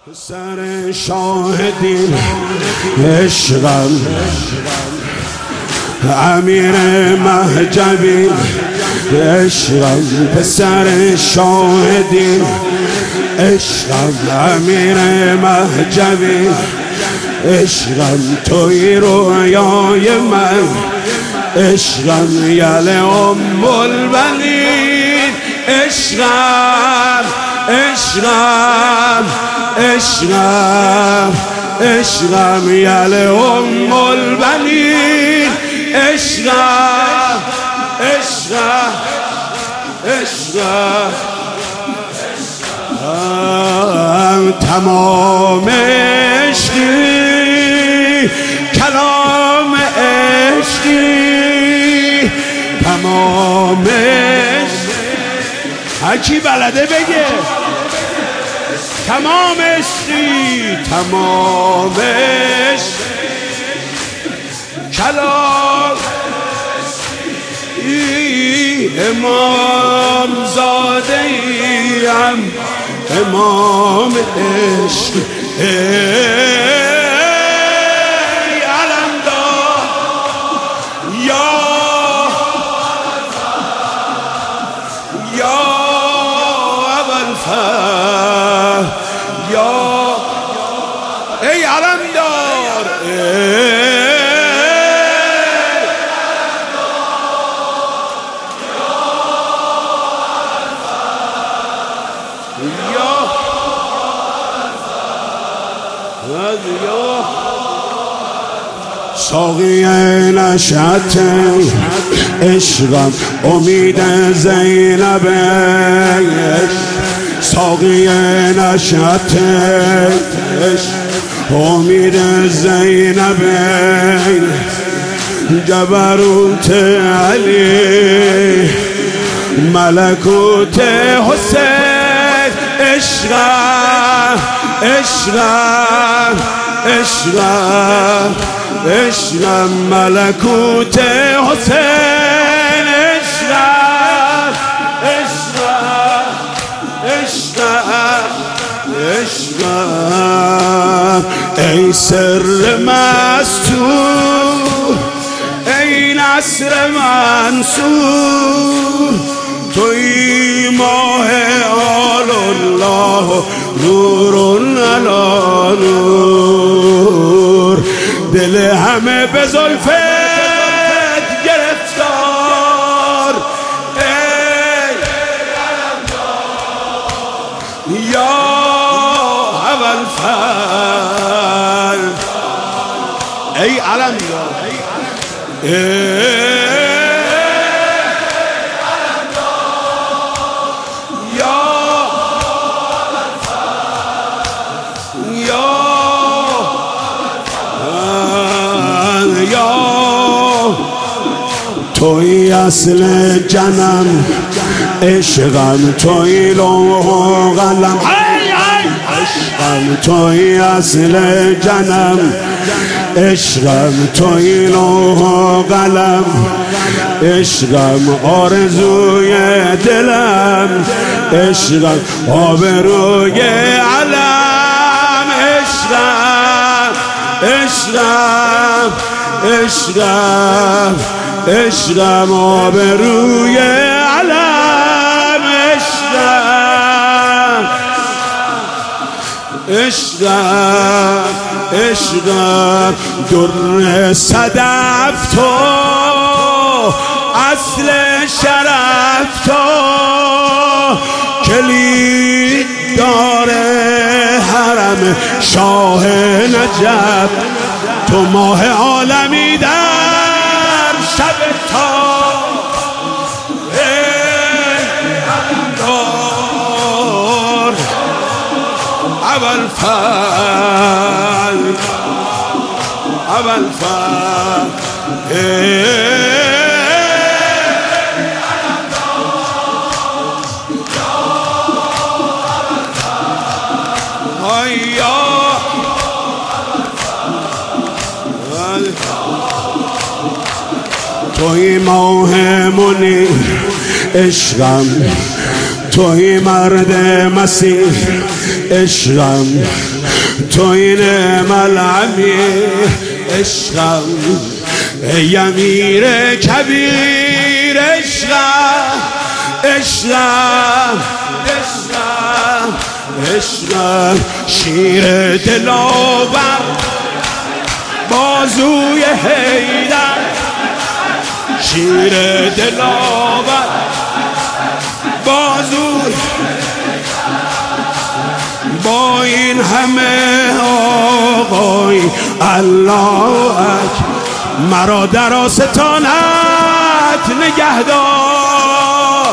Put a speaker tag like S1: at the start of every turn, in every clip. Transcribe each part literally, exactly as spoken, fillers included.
S1: سر شاهدین عشقم امیر مهجوی عشقم پسر شاهدین عشقم امیر مهجوی عشقم توی رویای من عشقم یل ام البنین عشقم عشقم عشقم عشقم یل ام البنین عشقم عشقم عشقم تمام عشقی کلام عشقی تمام عشقی هرکی بلده بگه تمام عشقی تمام عشقی کلام امام زاده ایم امام عشق ای علمدار یا یا ابوالفضل یا ای علمدار ساقی نشأت عشقم امید زینب ساقی نشأت عشق امید زینب جبروت علی ملکوت حسین عشقم عشقم عشقم عشقم ملکوت حسین عشقم عشقم عشقم عشقم ای سر مستور ای نصر منصور توی ماه آل الله نور علی نور دل همه به زلفت گرفتار ای یا ابوالفضل ای علمدار ای توی اصل جنم عشقم توی لوح و قلم عشقم توی اصل جنم عشقم توی لوح و قلم عشقم آرزوی دلم عشقم آبروی علم عشقم عشقم عشقم عشقم آبروی علم عشقم عشقم عشقم در صدف تو اصل شرف تو کلید داره حرم شاه نجف تو ماه عالمی در شب تا علمدار ابوالفضل ابوالفضل توی ماه منی عشقم توی مرد مسیح عشقم، توی ملعبی عشقم، ای امیر کبیر عشقم، عشقم عشقم عشقم، شیر دلاور بازوی حیدر، شیر دلاور بازوی، با این همه آقای الله اکبر مرا در آستانت نگهدار.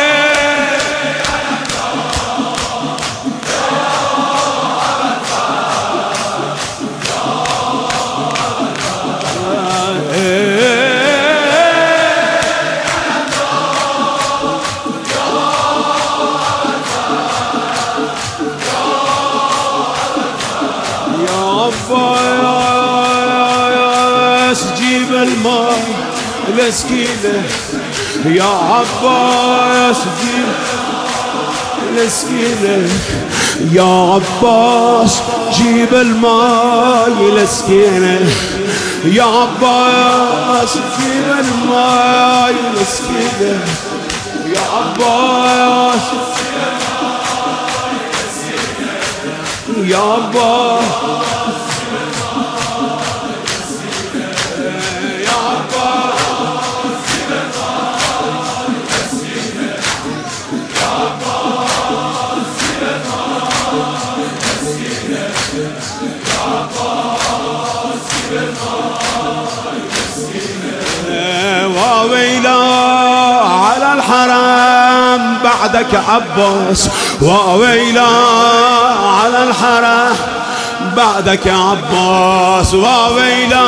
S1: جيب الماء الاسكينة يا عباس، جيب الاسكينة يا عباس، جيب الماء الاسكينة يا عباس، جيب الماء الاسكينة يا عباس، يا عباس وويلا على الحرام بعدك عباس، وويلا على الحرام بعدك عباس، وويلا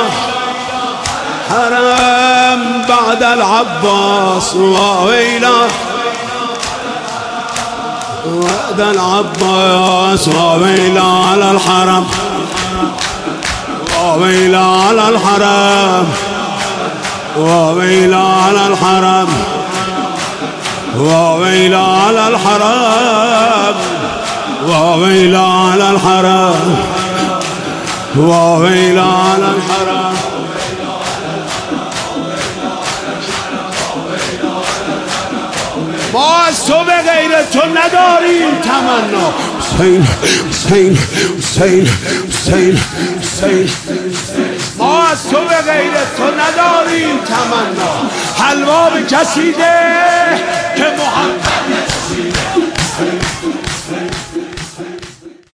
S1: حرام بعد العباس، وويلا بعد العباس، وويلا على الحرام، وويلا على الحرام، وويلا على الحرام، وويلا على الحرام، وويلا على الحرام، وويلا على الحرام. ما از تو به غیر تو نداریم تمنا. حسین حسین حسین حسین حسین، ما از تو به غیر تو نداریم تمنا. حلوا به کسی ده که محمد